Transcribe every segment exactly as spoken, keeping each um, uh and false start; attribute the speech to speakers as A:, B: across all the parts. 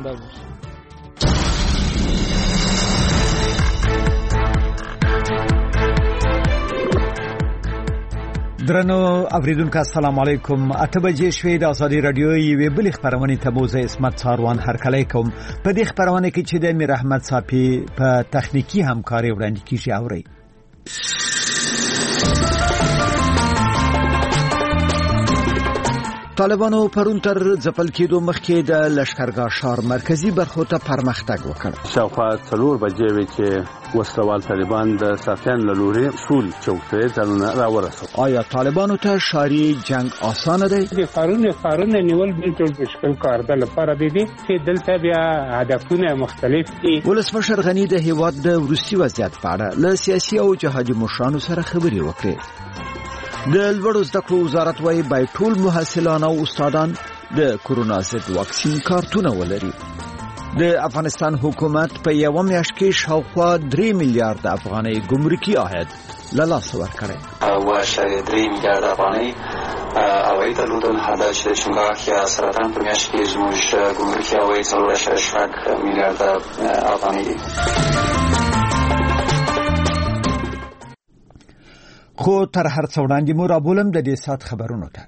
A: انداز بشه.
B: درنو اوریدونکو السلام علیکم. اته بجې شوې د ازادي رادیو یوې بلې خبرونه ته موزه اسمت څاروان هرکلی کوم. په دې خبرونه کې چې د امیر احمد صافي په تخنیکی همکاري وړاندې کیږي اوري. طالبانو پرون تر ځپل کېدو مخکې د لشکرګاه ښار مرکزی برخو ته پرمختګ وکړ.
C: شاوخوا څلور بجې وې چې وسلوال طالبان د صافیان له لوري سول چوکۍ ځانونه راورسول.
B: آیا طالبانو ته ښاري جنگ آسانه دی؟
D: د ښارونو ښارونه نیول بالکل مشکل کار دی. لپاره دی چې دلته بیا هدفونه مختلف دي.
B: ولسمشر غنی د هیواد د وروستي وضعیت په اړه له سیاسي او جهادي مشرانو سره خبرې وکړې. د لوړو زده کړو وزارت وايي باید ټول محصلان او استادان د کورونا ضد واکسین کارتونه ولري. د افغانستان حکومت په یو میاشت کې شاوخوا درې میلیارډ افغانۍ ګمرکي عاید له لاسه ورکړی.
E: او شاید درې میلیارډ افغانۍ عواید درلودل. حالا چې شنګاخ یا سرطان په میاشت کې زموږ ګمرکي عواید څلور اعشاریه شپږ میلیارډ افغانۍ دي.
B: خو تر هر څه وړاندې مو رابولم د دې سات خبرونو ته.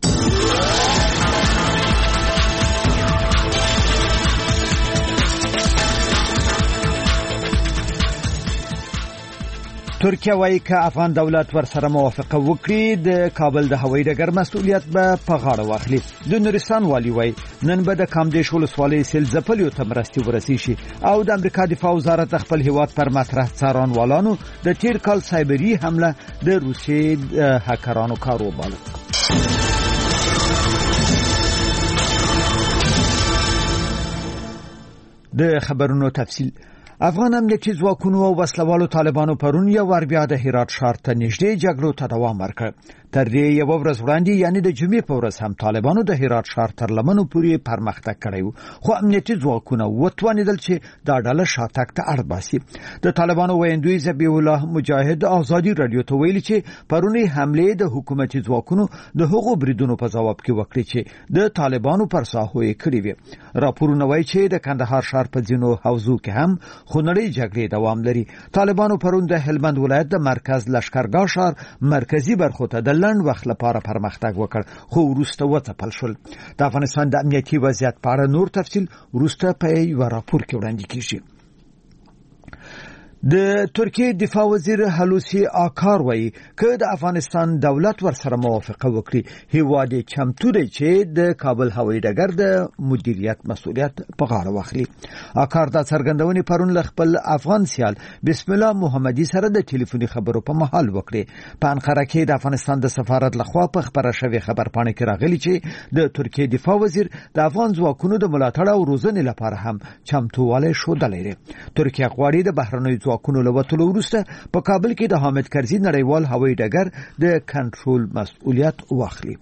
B: ترکیه وايي که افغان دولت ورسره موافقه وکړي د کابل د هوایي ډګر مسؤلیت به په غاړه واخلي. د نورستان والي وايي نن به د کامدیش ولسوالۍ سیل ځپلیو ته مرستې ورسې شي او د امریکا دفاع وزارت خپل هیواد پر مطرح څارنوالانو د تیر کال سایبري حمله د روسیې هکرانو کار وباله. د خبرونو تفصیل. افغان امنیتي ځواکونو او وسلوالو طالبانو پرون یو ور بیا د هرات ښار ته نږدې جګړو ته دوام ورکړ. تر دې یو ورځ وړاندې یعنی د جمعې په ورځ هم طالبانو د هرات ښار تر لمنو پورې پرمختګ کړی و، خو امنیتي ځواکونه وتوانیدل چې دا ډله شاتګ ته اړ باسي. د طالبانو ویندوی ذبیح الله مجاهد ازادي رادیو ته ویلي چې پرونی حمله د حکومتي ځواکونو د هغو بریدونو په جواب کې وکړي چې د طالبانو پر ساحو یې کړی وي. راپورونه وایي چې د کندهار ښار په ځینو حوزو کې هم خونړۍ جګړې دوام لري. طالبانو پرون د هلمند ولایت د مرکز لشکرګاه ښار مرکزی برخو ته د لنډ وخت لپاره پرمختګ وکړ، خو وروسته وځپل شول. د افغانستان د امنیتي وضعیت په اړه نور تفصیل وروسته په یو راپور کې وړاندې کیږي. د ترکیه دفاع وزیر هلوسی آکار وایي که د افغانستان دولت ورسره موافقه وکړي هیواد چمتو دی چې د کابل هوایي ډګر د مدیریت مسؤلیت په غاړه واخلي. آکار دا څرګندونې پرون له خپل افغان سیال بسم الله محمدي سره د ټلیفوني خبرو په مهال وکړي. په انقره کې د افغانستان د سفارت لخوا په خبره شوې خبرپاڼه کې راغلي چې د ترکیه دفاع وزیر د افغان ځواکونو د ملاتړ او روزنې لپاره هم چمتووالی ښودلی دی. ترکیه غواړي د بهرنیو ځواکونو له وتلو وروسته په کابل کې د حامد کرزي نړیوال هوایي ډګر د کنټرول مسؤلیت واخلي.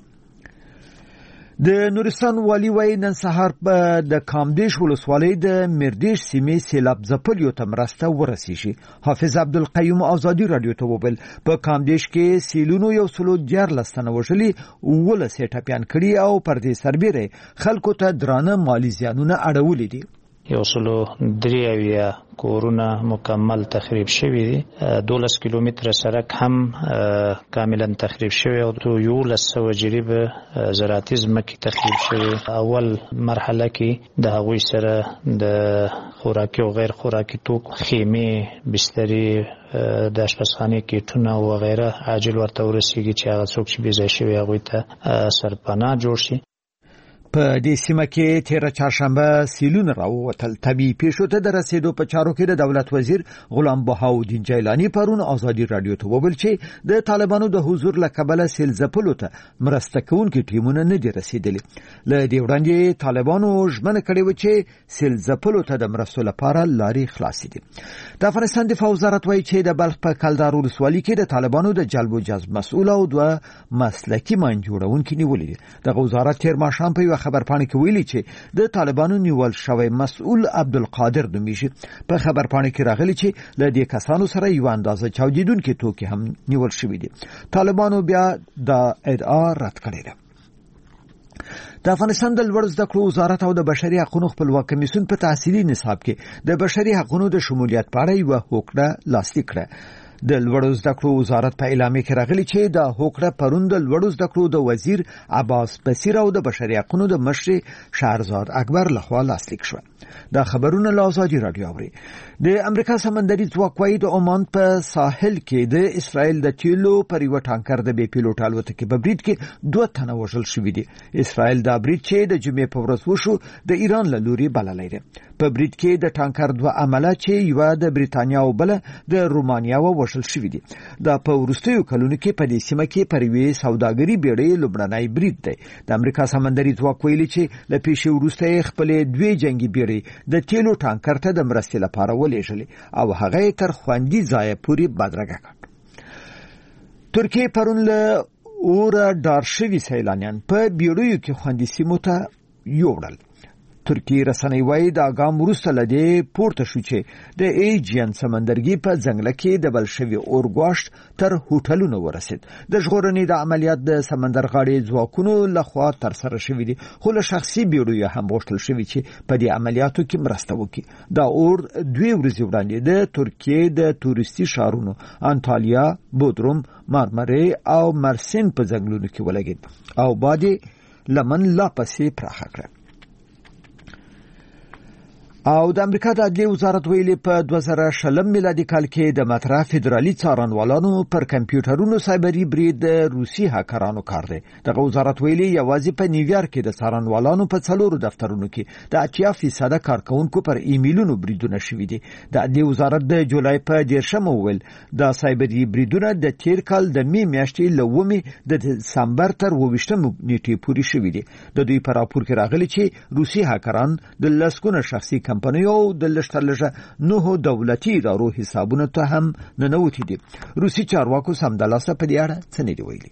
B: د نورستان والی وایي نن سهار په د کامدیش ولسوالۍ د مردیش سیمې سیلاب ځپلیو ته مرسته ورسیږي. حافظ عبدالقیوم ازادي رادیو ته وویل په کامدیش کې سیلونو یو سلو دیارلس تنه وژلي، اوولس یې ټپیان کړي او پر دې سربیره خلکو ته درانه مالي زیانونه اړولي دي.
F: یو سلو درې اویا کورونه مکمل تخریب شوي دي. دولس کیلومتره سړک هم کاملا تخریب شوی او یولس سوه جریبه زراعتي ځمکې تخریب شوي. اول مرحله کې د هغوی سره د خوراکي او غیر خوراکي توکو خیمې، بسترې، د اشپزخانې کیټونه او وغیره عاجل ورته ورسیږي چې هغه څوک چې بې ځای شوي هغوی ته سرپناه جوړ شي.
B: په دې سیمه کې تیره چهارشنبه سیلونه راووتل. طبیعي پیښو ته د رسیدو په چارو کې د دولت وزیر غلام بهاودین جیلانی پرون ازادي رادیو ته وویل چې د طالبانو د حضور له کبله سیل ځپلو ته مرسته کوونکي ټیمونه نه دي رسیدلي. له دې وړاندې طالبانو ژمنه کړې وه چې سیل ځپلو ته د مرستو لپاره لارې خلاصې دي. د افغانستان دفاع وزارت وایي چې د بلخ په کلدار ولسوالۍ کې د طالبانو د جلب و جذب مسؤل او دوه مسلکي ماین جوړونکي نیولي دي. دغه وزارت تیر ماښام په خبرپاڼه کې ویلي چې د طالبانو نیول شوی مسؤل عبدالقادر نومیږي. په خبرپاڼه کې راغلي چې له دې کسانو سره یو اندازه چاودیدونکي توکي هم نیول شوي دي. طالبانو بیا دا ادعا رد کړې ده. د افغانستان د لوړ زده کړو وزارت او د بشري حقوقو خپلواک کمیسیون په تحصیلي نصاب کې د بشري حقوقو د شمولیت په اړه یو هوکړه لاسلیک کړه. د لوړ زده کړو وزارت په اعلامیه کې راغلی چې د هوکړه پرون د لوړ زده کړو د وزیر عباس بصیر او د بشري حقوقو د مشر شهرزاد اکبر لخوا لاسلیک شو. دا خبرونه له ازادي رادیو اوري. د امریکا سمندري ځواک وايي د عمان په ساحل کې د اسرائیل د تیلو پر یو ټانکر د بې پیلوټ الوتکې په برید کې دوه تنه وژل شوي دي. اسرائیل دا برید چې د جمعې په ورځ وشو د ایران له لوري بللی دی. په برید کې د ټانکر دوه عمله چې یو د بریتانیا او بل د رومانیا وژل شوي دي. دا په وروستیو کلونو کې په دې سیمه کې پر یوې سوداګري بیړۍ لومړنی برید دی. د امریکا سمندري ځواک ویلي چې له پیښې وروسته خپلې دوه جنگي بیړۍ د تیلو ټانکر ته د مرستې لپاره ولېږلې او هغه تر خوندي ځای پورې بدرګه کړ. ترکیه پرون له اوره ډار شوي سیلانیان په بیړیو کې خوندي سیمو ته یوړل. ترکیه رسنۍ وايي د اګام وروسته لدې پورته شو چې د ایجین سمندرګي په ځنګل کې د بل شوي اورګواشت تر هوټلونو ورسید. د ژغورنې د عملیات د سمندرغاړي ځواکونو لخوا تر سره شوي دي، خو له شخصي بیړیو هم غوښتل شوي چې په دې عملیاتو کې مرسته وکړي. دا اور دوی ورځې وړاندې د ترکیه د تورستي شهرونو انټالیا، بودروم، مارمرې او مرسین په ځنګلونو کې ولګید او باندې لمن لا پسې پراخه کړه. او د امریکا د عدلیې وزارت ویلي په دوه زره شلم میلادي کال کې د مطرح فدرالي څارنوالانو پر کمپیوټرونو سایبري برید روسي هکرانو کار دی. دغه وزارت ویلي یوازې په نیویارک کې د څارنوالانو په څلورو دفترونو کې د اتیا فیصده کارکونکو پر ایمیلونو بریدونه شوي دي. د عدلیې وزارت د جولای په دیرشم ویل د سایبري بریدونه د تیر کال د می میاشتې له اوومې د دسمبر تر اوویشتم نیټې پورې شوي دي. د دوی په راپور کې راغلي چې روسي هکران د لسګونه شخصي کمپنیو د لشترلژه نوو دولتي ادارو حسابونو ته هم ننوتي دي. روسي چارواکو سمدلاسه په دې اړه څه نه دی ویلي.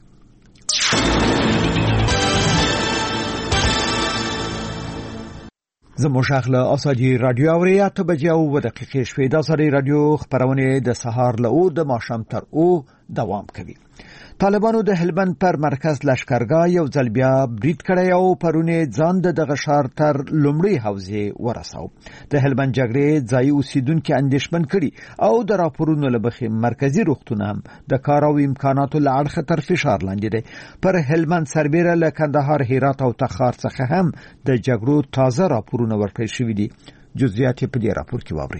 B: زموږ اخله ازادي رادیو اوري اته بجې او دقیقې شوې. د ازادي رادیو خبرونه د سهار له او د ماښام تر او دوام کوي. طالبانو د هلمند پر مرکز لشکرګاه یو ځل بیا برید کړی او پرونه ځان د دغه ښار تر لومړي حوزې ورساو. د هلمند جګړې ځای اوسیدونکو اندېښمن کړي او د راپورونو له مخې مرکزی روغتون هم د کار او امکاناتو له اړخه تر فشار لاندې دی. پر هلمند سربیره له کندهار، هرات او تخار څخه هم د جګړو تازه راپورونه ورکړل شوي دي. جزئیات په دې راپور کې واورئ.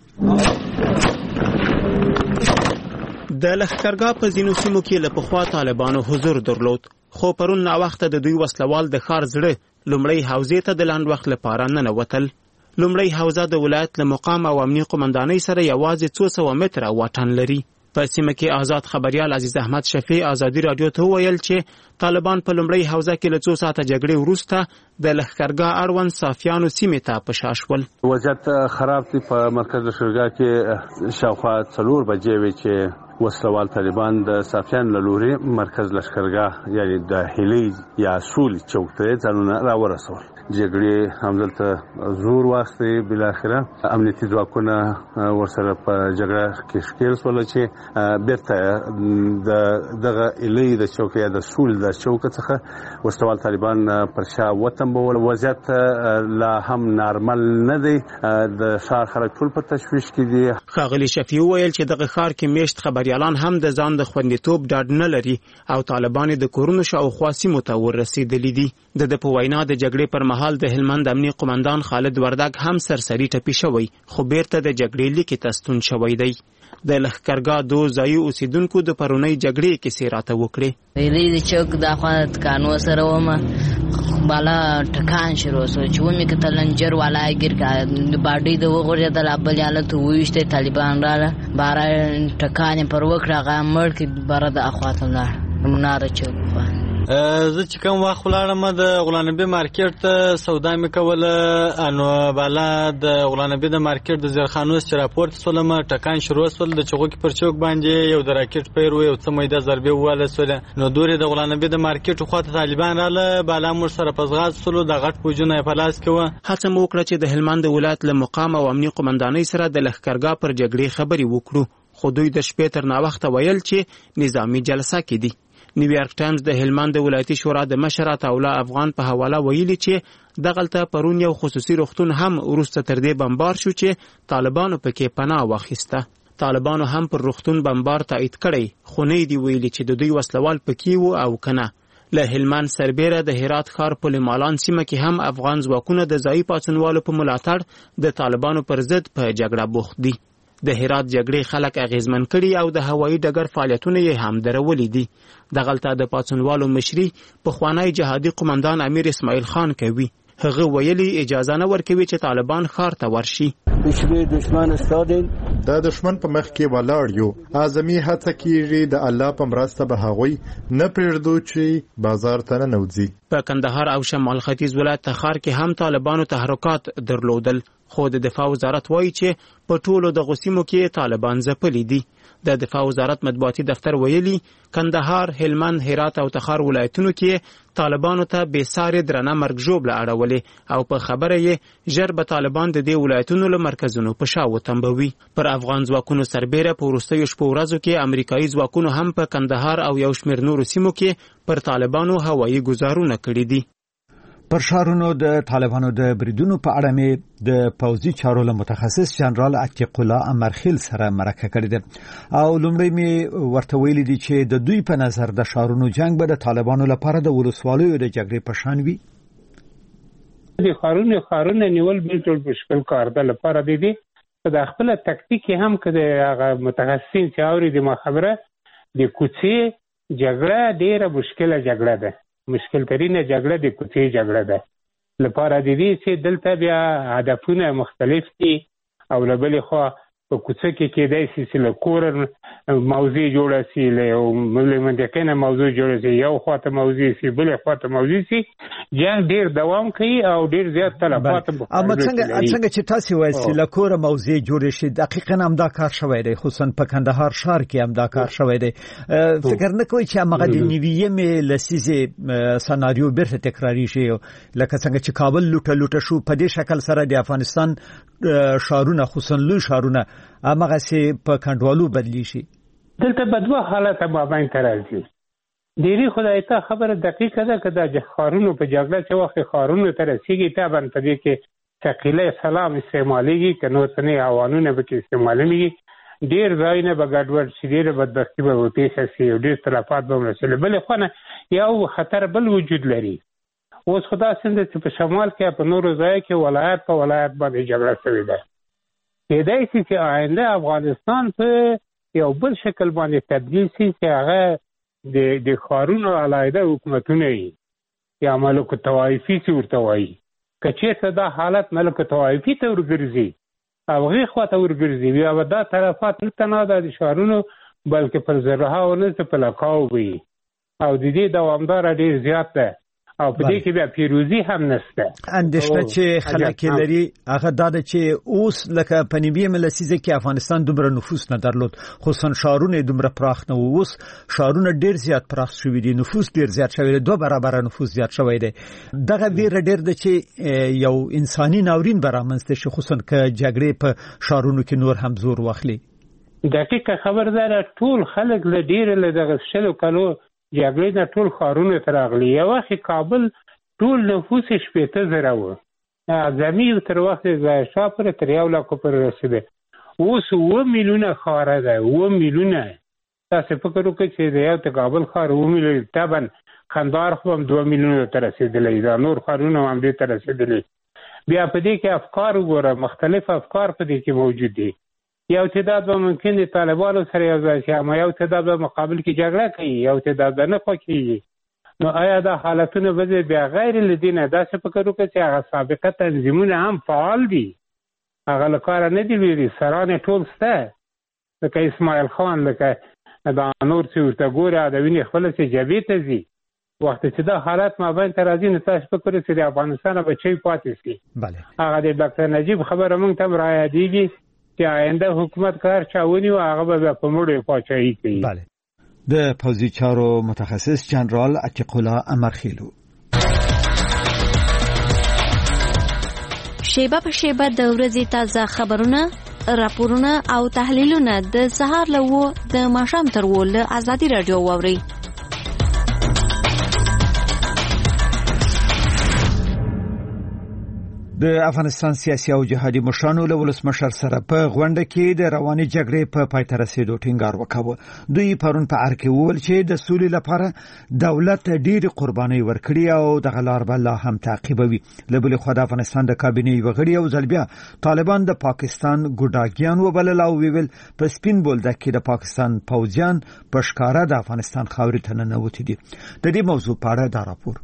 A: د لښکرګاه په ځینو سیمو کې له پخوا طالبانو حضور درلود، خو پرون ناوخته د دوی وسلوال د ښار زړه لومړی حوزې ته د لنډ وخت لپاره ننوتل. لومړی حوزه د ولایت له مقام او امنیه قومندانۍ سره یوازې څو سوه متره واټن لري. په سیمه کې آزاد خبريال عزیز احمد شفیع ازادي رادیو ته ویل چې طالبان په لومړی حوزه کې له څو ساعته جګړې وروسته د لښکرګاه اړوند صافیانو سیمې ته په شا شول.
C: وضعیت خراب دی. په مرکز لښکرګاه کې شاوخوا څلور بجې وې چې وسلوال طالبان د صافیان له لوري مرکز لښکرګاه یعنی د هیلي یا سول چوک ته ځانونه راورسول. جګړې همدلته زور واخیستی. بالاخره امنیتي ځواکونه ورسره په جګړه کې ښکېل شول چې بیرته د دغه هیلي د چوک یا د سول د چوک څخه وسلوال طالبان پر شا وتمبول. وضعیت لا هم نارمل نه دی. د ښار خلک ټول په تشویش کې دي.
A: ښاغلي شفیع ویل چې دغه ښار کې میشت خبریالان هم د ځان د خوندیتوب ډاډ نه لري او طالبان د کورونو شاوخوا سیمو ته ورسېدلي دي. د د په وینا د جګړې پر مهال د هلمند امنیه قومندان خالد وردګ هم سرسري ټپي شوی، خو بیرته د جګړې لیکې ته ستون شوی دی. د لښکرګاه دو ځایي اوسیدونکو د پرونۍ جګړې کیسې راته وکړې.
G: ویلې د چوک د خوا تکانو سره ومه بالا ټکان شروع شو چې ومې کتل لنجر والا ګیر کا د باډۍ د وغورځېدل بل حالت وویشته طالبان راله باره ټکان پر وکړه هغه مړ کې بره د اخواته ولاړ مناره چوک باندې.
H: زه چې کوم وخت ولاړم د غلانبي مارکیټ ته سودا مې کوله، انو بالا د غلانبي د مارکیټ د زیرخانوس چې راپورته سولم ټکان شروع سول. د چغوکي پر چوک باندې یو د راکټ پیر و یو څه میده ضربې وواله سوله. نو دورې د غلانبي د مارکیټ خواته طالبان راله بالا موږ سره پزغاز سولو د غټ پوجونه په لاس کې و.
A: هڅه مو وکړه چې د هلمند ولایت له مقام او امنیه قومندانۍ سره د لښکرګاه پر جګړې خبرې وکړو، خو دوی د شپې تر ناوخته ویل چې نظامی جلسه کې دي. نیویارک ټایمز د هلمند ولایتي شورا د مشر عطاالله افغان په حواله ویلي چې دغلته پرون یو خصوصي روغتون هم وروسته تر دې بمبار شو چې طالبانو پکې پناه واخیسته. طالبانو هم پر روغتون بمبار تایید کړی، خو نه دی ویلي چې د دوی وسلوال پکې وو او کنه. له هلمند سربیره د هرات ښار پل مالان سیمه کې هم افغان ځواکونه د ځایي پاڅونوالو په ملاتړ د طالبانو پر ضد په جګړه بوخت دي. د هرات جګړې خلک اغیزمن کړي او د هوایي ډګر فعالیتونه یې هم درولي دي. دغلته د پاڅونوالو مشري پخوانی جهادي قومندان امیر اسماعیل خان کوي. هغه ویلي اجازه نه ورکوي چې طالبان ښار ته ورشي.
I: دشمن استادین
J: د دشمن په مخ کې ولاړ یو، اعظمي هڅه کیږي د الله په مرسته به هغوی نه پرېږدو چې بازار ته ننوځي.
A: په کندهار او شمال ختیځ ولایت تخار کې هم طالبانو تحرکات درلودل، خو د دفاع وزارت وایي چې په ټولو دغو سیمو کې طالبان ځپلي دي. د دفاع وزارت مطبوعاتي دفتر ویلي کندهار، هلمند، هرات او تخار ولایتونو کې طالبانو ته بې ساري درنه مرګ ژوبله اړولې او په خبره یې ژر به طالبان د دې ولایتونو له مرکزونو په شا وتمبوي. پر افغان ځواکونو سربیره په وروستیو شپو ورځو کې امریکایي ځواکونو هم په کندهار او یو شمېر نورو سیمو کې پر طالبانو هوایي ګزارونه کړي دي.
B: پر شارونو د طالبانو د بریدونو په اړه مې د پوځي چارو له متخصص جنرال عتیق الله امرخیل سره مرکه کړې ده او لومړی مې ورته ویلي دي چې د دوی په نظر د شارونو جنگ به د طالبانو لپاره د ولسوالیو د جګړې په شان وي.
D: د خارونو خارونه نیول بالکل مشکل کار ده، لپاره دی دي د خپل تکتیک هم کده هغه متخصصین چې اوري د مخابره د کوڅې جګړه ډیره مشکله جګړه ده، مشکل ترینه جګړه د کوڅې جګړه ده. لپاره د دې چې دلته بیا هدفونه مختلف دي او له بلې خوا په کوڅه کې کېدای شي چې له کوره موضوع جوړه شي، له منطقې نه موضوع جوړه شي، یو خواته موضوع شي بلې خواته موضوع شي، جنګ ډیر دوام کوي او ډیر زیات تلفات.
B: اما څنګه څنګه چې تاسو وایي چې له کوره موضوع جوړه شي، دقیقاً هم دا کار شوی دی، خصوصا په کندهار ښار کې هم دا کار شوی دی. فکر نه کوئ چې هغه د نیویمې لسیزې سناریو بیرته تکراری شي، لکه څنګه چې کابل لوټه لوټه شو، په دې شکل سره د افغانستان شارونه خصوصا لوی شارونه هغه سي په کندوالو بدلی شي؟
D: دلته بدوا حالت مابین ترازی ډیری خدای ته خبره دقیقه ده کدا چې خارونو په جګړه چې وخت خارونو تر سیګی تابن په دې کې ثقيله سلام استعماليږي کنو څنګه اوانونه به کې استعماليږي، ډیر ځایونه به ګډوډ شي، ډیر بدبختی به پیښ شي او ډیر تلفات به ورسېږي. بل خو نه یو خطر بل وجود لري. اوس خدا څنګه چې په شمال کې په نورو ځای کې ولایت په ولایت باندې جګړه شوې ده، کېدای شي چې آینده افغانستان په یو بل شکل باندې تبدیل شي چې هغه د د خارونو علاوه حکومتونه وي یا ملک توایفي چې ورته وایي. که چېرته دا حالت ملک توایفي ته ورګرځي او هغې خواته ورګرځي بیا به دا تلفات نه تنها د شارونو بلکې پر زرهاو نه په لکاو وي او د دې دوامداره ډېر زیات ده او په دې کې بیا پیروزي هم نشته.
B: اندېښنه چې خلک لري هغه دا ده چې اوس لکه په نیمه لسیزه کې افغانستان دومره نفوس نه درلود، خصوصا شارونه دومره پراخ نه وو. اوس شارونه ډیر زیات پراخ شوي دي، نفوس ډیر زیات شوی دی، دوه برابر نفوس زیات شوی دی. دغه ویره ډیر ده چې یو انساني ناورین برامنځته شي، خصوصا که جګړې په شارونو کې نور هم زور واخلي.
D: دقیقه خبردار ټول خلک له ډیر له دغه شلو کلو جګړې نه ټول خارونه تر اغلی. یو وخت کابل ټول نفوس شپېته زره و، زمین تر وخت ځای شاپره تر یو لاکو پر رسیده. اوس اوه میلیونه خاره ده، اوه میلیونه. تاسو فکر وکړئ چې د یو کابل ښار اوه میلیونه، طبعا کندهار خو هم دوه میلیونه ته رسېدلی، دا نور ښارونه هم دې ته رسېدلي. بیا په دې کې افکار وګوره، مختلف افکار په دې کې موجود دي. یو تعداد به ممکن د طالبانو سره یو ځای شي، اما یو تعداد به مقابل کې جګړه کوي، یو تعداد به نه خوښېږي. نو آیا دا حالتونه به بیا غیر له دې نه داسې فکر وکړي چې هغه سابقه تنظیمونه هم فعال دي، هغه له کاره نه دي لوېدلي، سران ټول شته، لکه اسماعیل خان، لکه دا نور چې ورته ګوري د وینې خپله چې جبهې ته ځي. وخت چې دا حالت مابین ته راځي نو تاسو فکر وکړئ چې د افغانستان به چی پاتې شي. هغه د ډاکټر نجیب خبره موږ ته هم رایادېږي چې آینده حکومت کار چاونی و هغه به په موړو پاچاهي کوي.
B: بله. د پوځي چارو متخصص جنرال عتیق الله امرخیلو.
K: شیبه په شیبه د ورځې تازه خبرونه، راپورونه او تحلیلونه د سهار له وو د ماښام تر وو له ازادي راډیو واوري.
B: د افغانستان سیاسي او جهادي مشرانو له ولسمشر سره په غونډه کې د رواني جګړې په پای ته رسیدو ټینګار وکاوه. دوی پرون په ار کې وویل چې د سولې لپاره دولت ډېری قربانۍ ورکړي او دغه لار به لا هم تعقیبوي. له بلې خوا د افغانستان د کابینې یوه غړي یو ځل بیا طالبان د پاکستان ګوډاګیان وبلل او ویل په سپین بولدک کې د پاکستان پوځیان په ښکاره د افغانستان خاورې ته ننوتي دي. د دې موضوع په اړه دا راپور.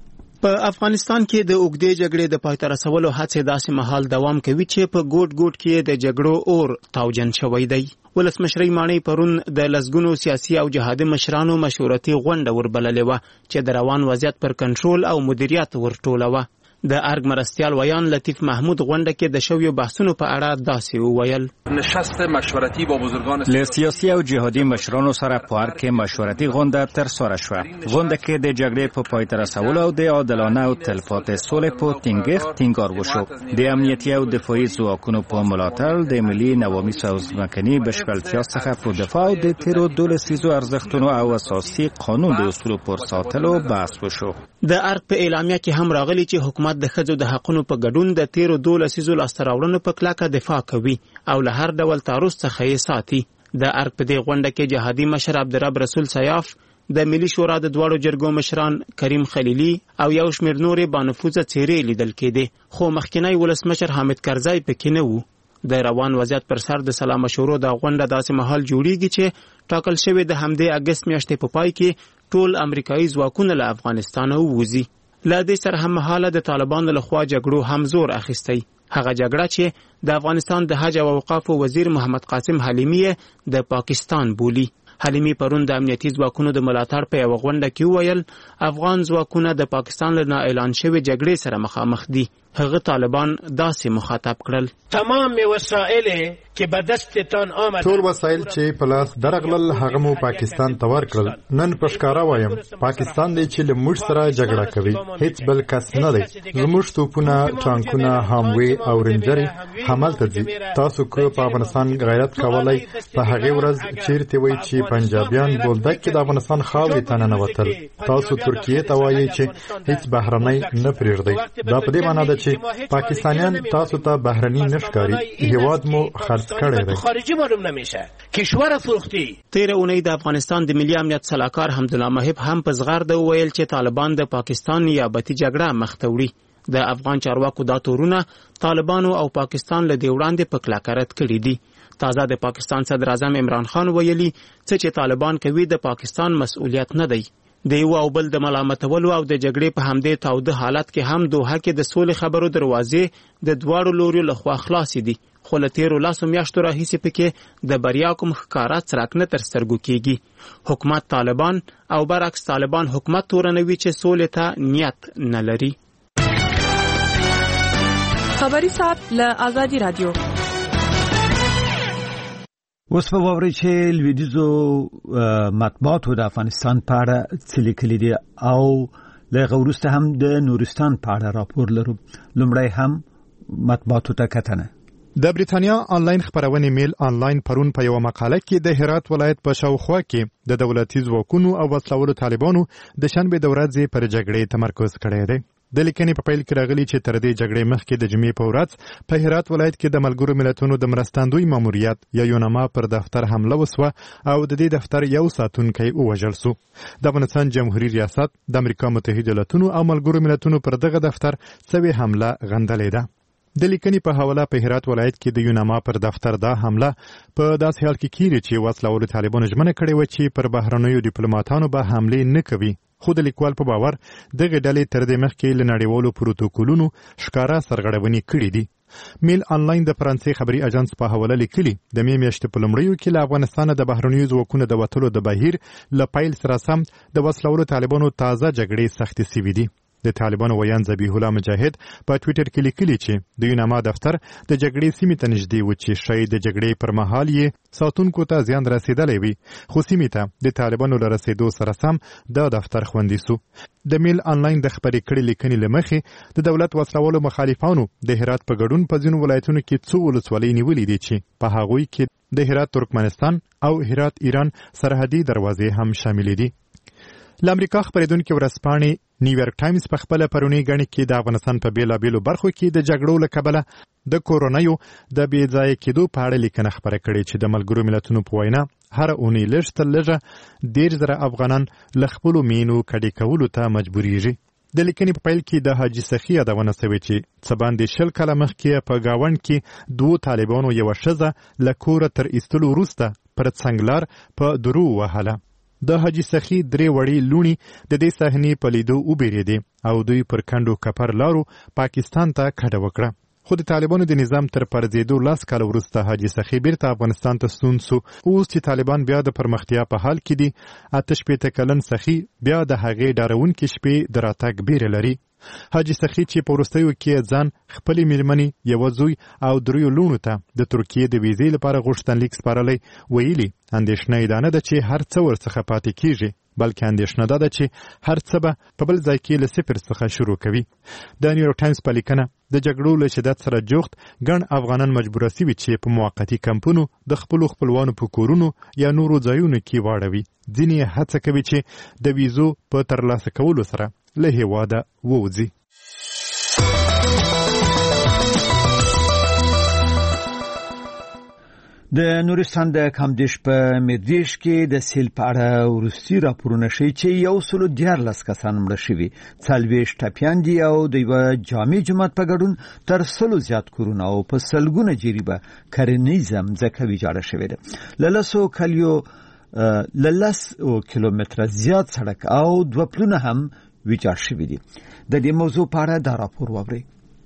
A: په افغانستان کې د اوږدې جګړې د پای ته رسولو هڅې داسې مهال دوام کوي چې په ګوټ ګوټ کې د جګړو اور تاوجن شوی دی. ولسمشر مانی پرون د لسګونو سیاسي او جهادي مشرانو مشورتي غونډه وربللې وه چې د روان وضعیت پر کنټرول او مدیریت ورټولوه. د ارګ مرستیال ویان لطیف محمود غونډه کې د شویو بحثونو په اړه داسې وویل.
L: نشست مشورتی با بزرگان
M: له سیاسي او جهادي مشرانو سره په ارګ کې مشورتي غونډه ترسره شوه. غونډه کې د جګړې په پای ته رسولو او د عادلانه او تلپاتې سولې په ټینګښت ټینګار وشو. د امنیتي او دفاعي ځواکونو په ملاتړ د ملي نوامیس او ځمکني بشپړتیا څخه په دفاع او د تیرو دولسیزو ارزښتونو او اساسي قانون د اصولو پر ساتلو بحث وشو.
A: د ارګ په اعلامیه کې هم راغلی چې حکومت د ښځو د حقونو په ګډون د تیرو دولسیزو لاسته راوړنو په کلکه دفاع کوي او له هر ډول تعرض څخه یې ساتي. د ارګ په دې غونډه کې جهادي مشر عبدالرب رسول سیاف، د ملي شورا د دواړو جرګو مشران کریم خلیلي او یو شمېر نورې بانفوذه څېرې لیدل کېدې، خو مخکینی ولسمشر حامد کرزی پکې نه و. د روان وضعیت پر سر د سلا مشورو د غونډه داسې مهال جوړیږي چې ټاکل شوی د همدې اګست میاشتې په پای کې ټول امریکایي ځواکونه له افغانستانه ووځي. له دې سره هم مهاله د طالبانو لخوا جګړو هم زور اخیستی. هغه جګړه چې د افغانستان د حج او اوقافو وزیر محمد قاسم حلیمی د پاکستان بولی. حلیمی پرون د امنیتي ځواکونو د ملاتړ په یوه غونډه کې وویل افغان ځواکونه د پاکستان له نااعلان شوې جګړې سره مخامخ دي. هغه طالبان داسې مخاطب کړل.
N: تمام وسایل چې په دستتان آمد،
J: ټول وسایل چې په لاس درغلل هغه مو پاکستان ته ورکړل. نن په ښکاره وایم پاکستان دی چې له موږ سره جګړه کوي، هیڅ بل کس نه دی. زموږ توپونه، ټانکونه، هاموي او رینجرې همالته ځي. تاسو که په افغانستان غیرت کولی په هغې ورځ چیرته وای چې پنجابیان بولدک کې د افغانستان خاورې ته ننوتل، تاسو ترکیې ته وایي چې هیڅ بهرنی نه پرېږدئ. دا په دې معنی ده چې پاکستانیان تاسو ته بهرنی نشکاري، هیواد مو خرڅ کړی دی.
N: خارجي معلوم نمیشه، کشور فروختی.
A: تیر اونۍ د افغانستان د ملي امنیت سلاکار حمدالله محب هم په زغرده وویل چې طالبان د پاکستان نیابتي جګړه مخ ته وړي. د افغان چارواکو دا تورونه طالبانو او پاکستان له دې وړاندې په کلکه رد کړي دي. تازه د پاکستان صدر اعظم عمران خان ویلي څه چې طالبان کوي د پاکستان مسؤلیت نه دی. د یو او بل د ملامتولو او د جګړې په همدې تاوده حالت کې هم دوحه کې د سولې خبرو دروازې د دواړو لوریو لخوا خلاصې دي، خو له تیرو لسو میاشتو راهیسې پکې د بریا کوم ښکاره څرک نه تر سترګو کېږي. حکومت طالبان او برعکس طالبان حکومت تورنوي چې سولې ته نیت نه لري.
O: خبري ساعت له آزادي رادیو.
B: اوس په واوري چې لویدیزو مطبوعاتو د افغانستان په اړه څه لیکلي دي او له هغه وروسته هم د نورستان په اړه راپور لرو. لومړی هم مطبوعاتو ته کتنه.
J: د بریتانیا آنلاین خبرونه میل آنلاین پرون په یو مقاله کې د هرات ولایت په شاوخوا کې د دولتي ځواکونو او وسلوالو طالبانو د شنبه د ورځې پر جګړې تمرکز کړی دی. د لیکنې په پیل کې راغلي چې تر دې جګړې مخکې د جمعې په ورځ په هرات ولایت کې د ملګرو ملتونو د مرستندوی ماموریت یا یوناما پر دفتر حمله وسوه او د دې دفتر یو ساتونکی ووژل شو. د افغانستان جمهوریت ریاست د امریکا متحده ایالاتونو او ملګرو ملتونو پر دغه دفتر سوي حمله غندلې ده. د لیکنې په حواله په هرات ولایت کې د یوناما پر دفتر دا حمله په داسې حال کې کیږي چې وسلوالو طالبانو ژمنه کړې و چې پر بهرنیو ډیپلوماټانو به حمله نه کوي. خو د لیکوال په باور دغه ډلې تر دې مخکې له نړیوالو پروتوکولونو ښکاره سرغړونې کړې دي. میل آنلاین د فرانسې خبري اژانس په حواله لیکلي د مې میاشتې په لومړیو کې له افغانستانه د بهرنیو ځواکونو د وتلو د بهیر له پیل سره سم د وسلوالو طالبانو تازه جګړې سختې سوي دي. د طالبانو ویان ذبیح الله مجاهد په ټویټر کې لیکلي چې د یوناما دفتر د جګړې سیمې ته نږدې و چې شاید د جګړې پر مهال یې ساتونکو ته زیان رسیدلی وي، خو سیمې ته د طالبانو له رسیدو سره سم دا دفتر خوندي سو. د میل آنلاین د خبرې کړې لیکنې له مخې د دولت وسلوالو مخالفانو د هرات په ګډون په ځینو ولایتونو کې څو ولسوالۍ نیولې دي چې په هغوی کې د هرات ترکمنستان او هرات ایران سرحدي دروازې هم شاملې دي. له امریکا خبرېدونکې ورځپاڼې نیویارک ټایمز په خپل پرونی غنی کې د افغانستان په بیلابېلو برخو کې د جګړو له کبله د کورونایو د بې ځای کېدو په اړه لیکنه خبره کړې چې د ملګرو ملتونو په وینا هر اونۍ لږ تر لږه دېرش زره افغانان له خپلو مینو کډې کولو ته مجبوریږي. د لیکنې په پیل کې د حاجي سخي یادونه شوې چې څه باندې شل کاله مخکې په گاونډ کې دوو طالبانو یوه ښځه له کوره تر ایستلو وروسته پر څنګلار په درو وهله. د حاجي سخي درې وړې لوڼې د دې صحنې په لیدو وبېرېدې او دوی پر کنډو کپر لارو پاکستان ته کډه وکړه. خو د طالبانو د نظام تر پرځېدو لس کاله وروسته حاجي سخي بیرته افغانستان ته ستون سو. اوس چې طالبان بیا د پرمختیا په حال کې دي، اته شپېته کلن سخي بیا د هغې ډارونکې شپې د راتګ بیره لري. حاجي سخي چې په وروستیو کې ځان خپلې مېرمنې، یوه زوی او دریو لوڼو ته د ترکیې د ویزې لپاره غوښتنلیک سپارلی، ویلي اندېښنه یې دا نه ده چې هر څه ورڅخه پاتې کېږي، بلکې اندېښنه دا ده چې هر څه به په بل ځای کې له صفر څخه شروع کوي. د نیویارک ټایمز په لیکنه د جګړو له شدت سره جوخت ګڼ افغانان مجبوره سوي چې په موقتي کمپونو د خپلو خپلوانو په کورونو یا نورو ځایونو کې واړوي. ځینې یې هڅه کوي چې د ویزو په ترلاسه کولو سره له هېواده ووځي.
B: د نورستان د کامدیش په مردیش کې د سیل په اړه وروستي راپورونه ښیي چې یو سلو دیارلس کسان مړه شوي، څلوېښت ټپیان دي او د یوه جامع جومات په ګډون تر سلو زیات کورونه او په سلګونه جریبه کرنیزه مځکه ویجاړه شوې ده. له لسو کلیو له لسو کیلومتره زیات سړک او دوه پلونه هم ویجاړ شوي دي. د دې موضوع په اړه دا راپور واورئ.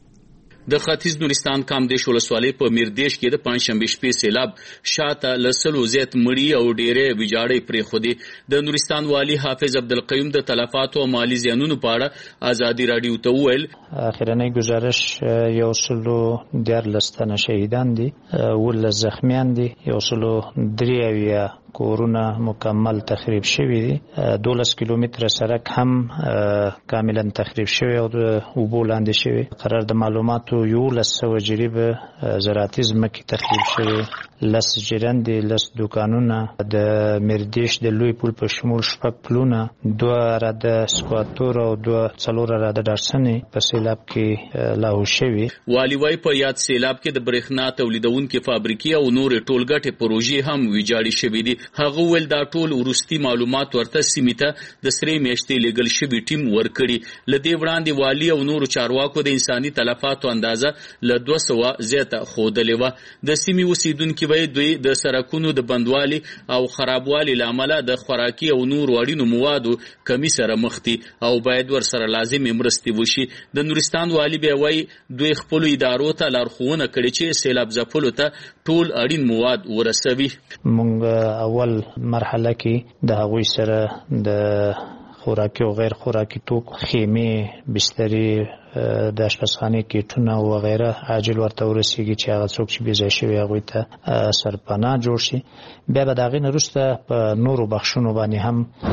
P: د ختیځ نورستان کامدیش ولسوالۍ په میردیش کې د پنځشنبې شپې سیلاب شاته له سلو زیات مړي او ډېرې ویجاړې پرېښودې. د نورستان والي حافظ عبدالقیوم د تلفاتو او مالي زیانونو په اړه ازادي راډیو ته وویل
F: اخرنۍ گزارش یو سلو دیارلس تنه شهیدان دي، اوولس زخمیان دي، یو سلو درې اویا کورونه مکمل تخریب شوي دي، دولس کیلومتره سړک هم کاملا تخریب شوی او د اوبو لاندې شوی. قرار د معلوماتو یولس سوه جریبه زراعتي ځمکې تخریب شوي، لس جرندې، لس دوکانونه، د مردیش د لوی پل په شمول شپږ پلونه، دوه راده سکواتور او دوه څلور راده ډارسنې په سیلاب کې لاهو شوي.
P: والي وايي په یاد سیلاب کې د برېښنا تولیدونکې فابریکې او نورې ټولګټې پروژې هم ویجاړې شوي دي. هغه ویل دا ټول وروستي معلومات ورته سیمې ته د سرې میاشتې لیږل شوي ټیم ورکړي. له دې وړاندې والي او نورو چارواکو د انساني تلفاتو اندازه له دوه سوه زیاته ښودلې وه. د سیمې اوسېدونکي وایي دوی د سړکونو د بندوالي او خرابوالي له امله د خوراکي او نورو اړینو موادو کمی سره مخ دي او باید ورسره لازمې مرستې وشي. د نورستان والي بیا وایي دوی خپلو ادارو ته لارښوونه کړې چې سیلاب ځپلو ته ټول اړین مواد ورسوي.
F: موږ اول مرحله کې د هغوی سره د خوراکي او غیر خوراکي توکو، خیمې، بسترې، د اشپزخانې کیټونه او وغیره عاجل ورته ورسیږي چې هغه څوک چې بې ځای شوي هغوی ته سرپناه جوړ شي. بیا به د هغې نه وروسته په نورو بخشونو باندې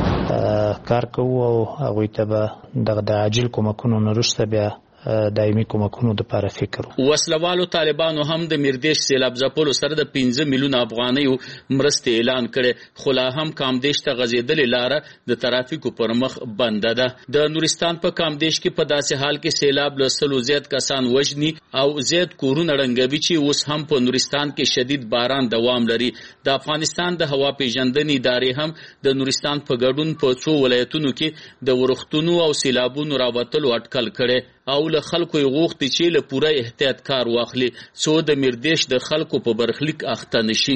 F: هم کار کوو او هغوی ته به دغه د عاجل کومکونو نه وروسته بیا دایمي کومکونو دپاره فکر.
P: وسلوالو طالبانو هم د مردیش سیلاب ځپلو سره د پنځه میلیونه افغانیو مرستې اعلان کړې، خو لا هم کامدیش ته غځېدلې لاره د ترافیکو پر مخ بنده ده. د نورستان په کامدیش کې په داسې حال کې سیلاب له سلو زیات کسان وژني او زیات کورونه ړنګوي چې اوس هم په نورستان کې شدید باران دوام لري. د افغانستان د هوا پیژندنې ادارې هم د نورستان په ګډون په څو ولایتونو کې د ورښتونو او سیلابونو راوتلو اټکل کړی او له خلکو یې غوښتي چې له پوره احتیاط کار واخلي څو د مردیش د خلکو په برخلیک اخته نشي.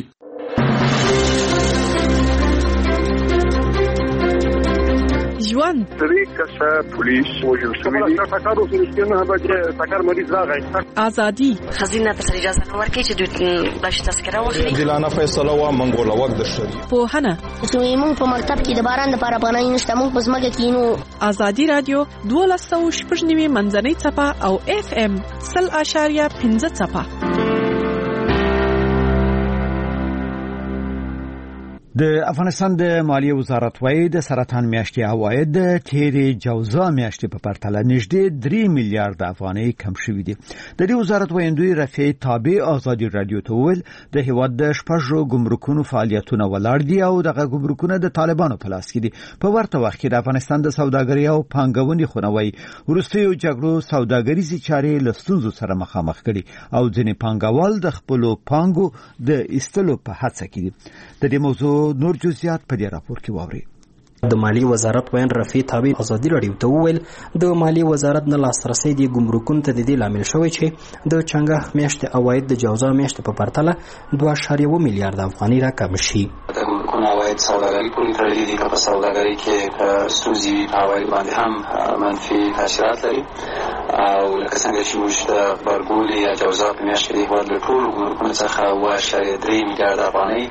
O: ژوند
Q: درې کسه پولیس وژل شوي دي. ټکر وشو چې نه به ټکر مریض راغی.
O: ازادي
R: خزینه ته اجازه نه ورکړي چې دوی داسې تذکره واخلي.
S: عادلانه فیصله وه منګوله وک د شری.
O: پوهنه
T: موږ په مکتب کې د باران لپاره افغانۍ نشته، موږ په ځمکه کې نو.
O: ازادي رادیو دولس سوه شپږ نوي منځنۍ څپه او اف ام سل اشاریه پنځه څپه.
B: د افغانستان د مالیې وزارت وايي د سرطان میاشتې عواید د تیرې جوزا میاشتې په پرتله نږدې درې میلیارډ افغانۍ کم شوي دي. د دې وزارت ویاندوی رفیع تابع ازادي رادیو ته وویل د هیواد د شپږو ګمرکونو فعالیتونه ولاړ دي او دغه ګمرکونه د طالبانو په لاس کې دي. په ورته وخت کې د افغانستان د سوداګرۍ او پانګونې خونه وايي وروستیو جګړو سوداګریزې چارې له ستونزو سره مخامخ کړي او ځینې پانګوال د خپلو پانګو د ایستلو په هڅه کې دي. د دې موضوع نور جزئیات په دې راپور کې واورئ.
U: د مالیې وزارت وین رفیع تابع ازادي رادیو ته وویل د مالیې وزارت نه لاسرسي د ګمرکونو ته د دې لامل شوی چې د چنګښ میاشتې عواید د جوزا میاشتې په پرتله دوه اعشاریه اوه میلیارډ افغانۍ راکم شي.
E: د ګمرکونو عواید سوداګري پورې تړلي دي، که په سوداګرۍ کې ستونزې وي په عواید باندې هم منفي تاثیرات لري او لکه څنګه چې موږ د غبرګولي یا جوزا په میاشت کې د هېواد له ټولو ګمرکونو څخه اوه اعشاریه درې میلیارډ افغانۍ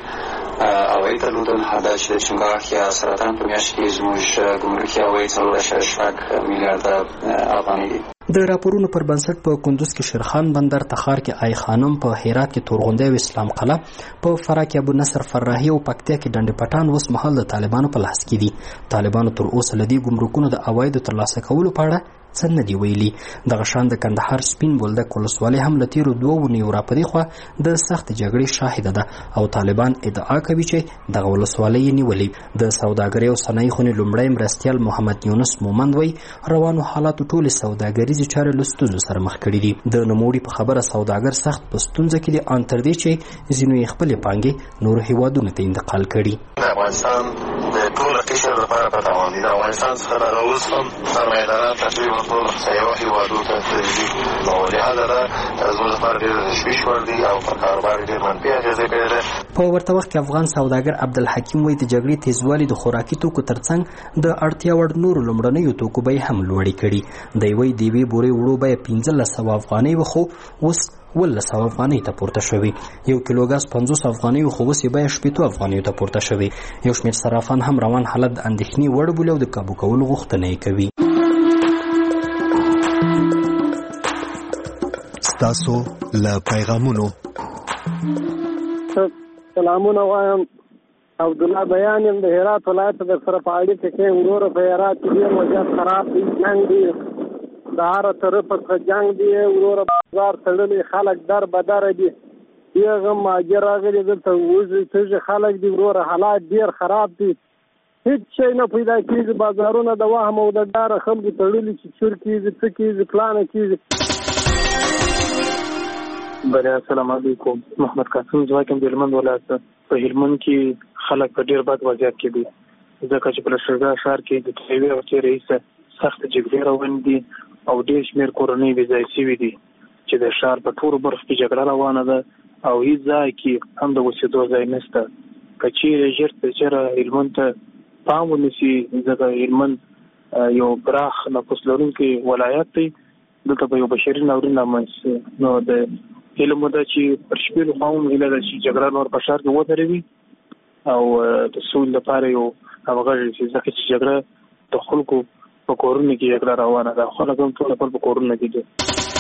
E: عواید درلودل. دا چې د چنګاښ یا سرطان په میاشت کې زموږ ګمرکي عواید څلور اعشاریه شپږ میلیارډه افغانۍ دي.
U: د راپورونو پر بنسټ په کندوز کې شیرخان بندر، تخار کې آی خانم، په هرات کې تورغونډۍ او اسلام قلعه، په فراه کې ابو نصر فراهي او پکتیا کې ډنډ پټان اوس مهال د طالبانو په لاس کې دي. طالبانو تر اوسه له دې ګمرکونو د عوایدو ترلاسه کولو په اړه څه نه دی ویلي. دغه شان د کندهار سپین بولدک ولسوالۍ هم له تیرو دوه اونیو راپدې خوا د سخت جګړې شاهده ده او طالبان ادعا کوي چې دغه ولسوالۍ یې نیولې. د سوداګرۍ او صنایع خونې لومړی مرستیال محمد یونس مومند وایي روانو حالاتو ټولې سوداګریزې چارې له ستونزو سره مخ کړي دي. د نوموړي په خبره سوداګر سخت په ستونزه کې دي، ان تر دې چې ځینو یې خپلې پانګې نورو هیوادونو ته انتقال کړي.
V: د افغانستان د ټول قشر لپاره په تاوان دي. د افغانستان څخه راغلي اوس هم سرمایه‌داران تقریبا ټول سیاحو هیوادونو ته تللي نو لهدا دا زموږ لپاره ډېر تشویش وړ دي او په کاروبار ډېر منفي اغېزې کړې ده.
U: په ورته وخت کې افغان سوداګر عبدالحکیم وایي د جګړې تیزوالي د خوراکي توکو ترڅنګ د اړتیا وړ نورو لومړنیو توکو بیې هم لوړې کړي. دی وایي د یوې بورې وړو بیه پنځلس سوه افغانۍ وه خو اوس ولس افغانۍ ته پورته شوی. یو کیلو ګاز پنځوس افغانۍ خو اوس یې بیه شپېتو افغانیو ته پورته شوی. یو شمېر صرافان هم روان حالت د اندېښنې وړ بولي او د کابو کولو غوښتنه یې کوي.
W: ستاسو له پیغامونو
X: سلامونه وایم. عبدالله بیان یم د هرات ولایت در سره په اړیکه کې وروره په هرات کې ډېر وضعیت خراب دی، جنګ دی، د هره طرفه څخه جنګ دی، وروره بازار تړلی، خلک در بدره دي، دغه مهاجر راغلي دلته وځي تږي خلک دي، وروره حالات ډېر خراب دي، هیڅ شی نه پیدا کېږي، بازارونه د وهم او د ډاره خلکو تړلي چې چور کېږي، څه کېږي، پلانه کېږي.
Y: بله السلام علیکم. محمد قاسم ځواکم د هلمند ولایت په هلمند کې خلک په ډېر بد وضعیت کې دي ځکه چې په لښکرګاه ښار کې د یوې هفتې راهیسه سخته جګړې روانې دي او ډېر شمېر کورنۍ بې ځایه شوي دي چې د ښار په ټولو برخو کې جګړه روانه ده او هېڅ ځای کې هم د اوسېدو ځای نشته. که چیرې ژر تر ژره هلمند ته پام ونیسي ځکه هلمند یو پراخ نفوس لرونکی ولایت دی، دلته به یو بشري ناورین رامنځته نو د علم ده چې پر شپېلو خوا هم هیله ده چې جګړه نور په ښار کې ودروي او د سولې لپاره یو همغږي شي ځکه چې جګړه د خلکو په کورونو کې جګړه روانه ده، خلک هم ټول خپل په کورونو کې دي.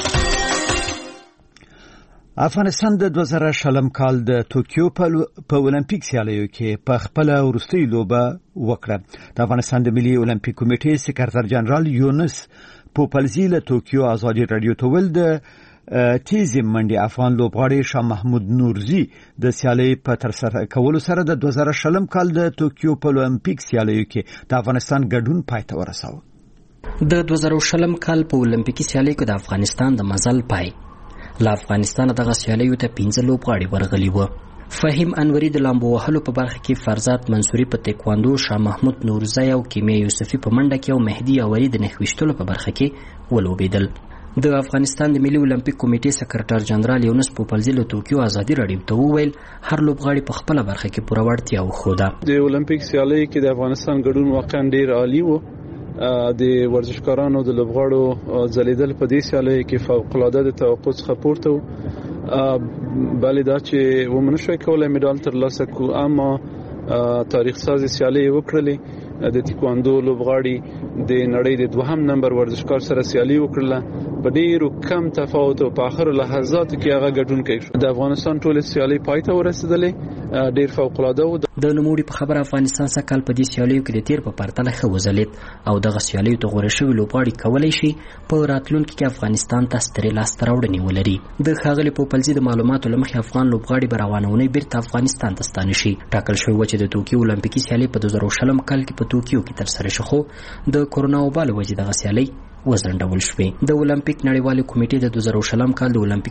B: افغانستان د دوه زره شلم کال د توکیو په اولمپیک سیالیو کې په خپل وروستۍ لوبه وکړه. د افغانستان د ملي اولمپیک کمیټې سکرټر جنرال یونس پوپلزي له توکیو ازادي رادیو ته ویل د تیزی منډي افغان لوبغاړی شاه محمود نورزي د سیالۍ په ترسره کولو سره د دوه زره شلم کال د توکیو په اولمپیک سیالیو کې د افغانستان ګډون پای ته ورساوه.
U: د دوه زره شلم کال په اولمپیکي سیالیو کې د افغانستان د مزل پای له افغانستان دغه سیالیو ته پنځه لوبغاړي ورغلي وو. فهیم انوري د لامبو وهلو په برخه کې، فرزاد منصوري په تکواندو، شاه محمود نورزی او کیمیا یوسفي په منډه کې او مهدي اوري د نښویشتلو په برخه کې ولوبېدل. د افغانستان د ملي اولمپیک کمیټې سکرټر جنرال یونس پوپلزي له توکیو ازادي رادیو ته وویل هر لوبغاړي په خپله برخه کې پوره وړتیا وښوده.
Z: د اولمپیک سیالیو کې د افغانستان ګډون واقعا ډېر عالي و. د ورزشکارانو د لوبغاړو ځلیدل په دې سیالیو کې فوق‌العاده د توقع څخه پورته و. بلې دا چې ومنه شوی کولی مډال ترلاسه کړو، اما تاریخ سازي سیالۍ وکړلې. د تکواندو لوبغاړي د نړۍ د دوهم نمبر ورزشکار سره سیالي وکړله، په ډیرو کم تفاوت او په اخر لحظاتو کې هغه ګډون کوي. د افغانستان ټول سیالي پای ته ورسېدلې ډیر فوق العاده و.
U: د نوموړي په خبره افغانستان سږ په دې سیالیو کې د تیر په پرتله ښه وځلید او دغه سیالیو ته غوړه شوي لوبغاړي کولی شي په راتلونکي کې افغانستان ته سترې لاسته راوړنې ولري. د ښاغلي پوپلزي د معلوماتو له مخې افغان لوبغاړي به روانونی بیرته افغانستان ته ستانه شي. ټاکل شوی و چې د توکیو اولمپیکي سیالۍ په دوه زره شلم کال کې په توکیو کې ترسره شي، خو د کورونا وبا له وجې دغه سیالۍ وځنډول شوې. د اولمپیک نړیوالې کمیټې د دوه زره شلم کال د اولمپیک